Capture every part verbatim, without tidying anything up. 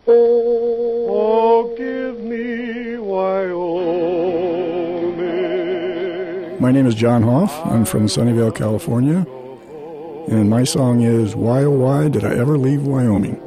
Oh, give me Wyoming. My name is John Hoff. I'm from Sunnyvale, California. And my song is Why Oh Why Did I Ever Leave Wyoming?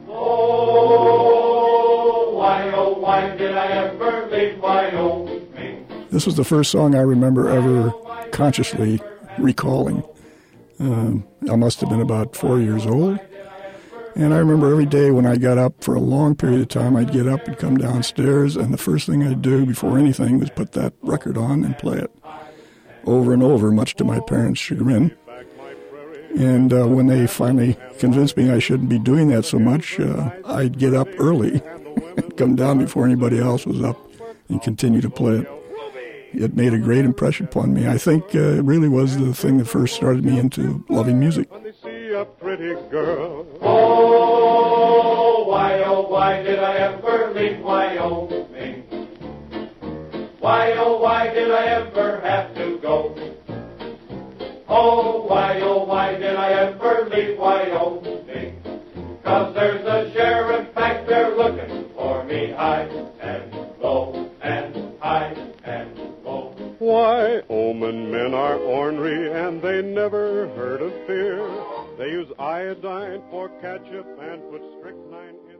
Oh, why oh why did I ever leave Wyoming? This was the first song I remember ever consciously recalling. Um, I must have been about four years old. And I remember every day when I got up for a long period of time, I'd get up and come downstairs, and the first thing I'd do before anything was put that record on and play it over and over, much to my parents' chagrin. And uh, when they finally convinced me I shouldn't be doing that so much, uh, I'd get up early and come down before anybody else was up and continue to play it. It made a great impression upon me. I think uh, it really was the thing that first started me into loving music. When they see a pretty girl. Oh, why, oh, why did I ever leave Wyoming? Why, oh, why did I ever have to go? Oh, why, oh, why did I ever leave Wyoming? 'Cause there's a sheriff back there looking for me high and low and high and low. Wyoming men are ornery and they never heard of fear. They use iodine for ketchup and put strychnine in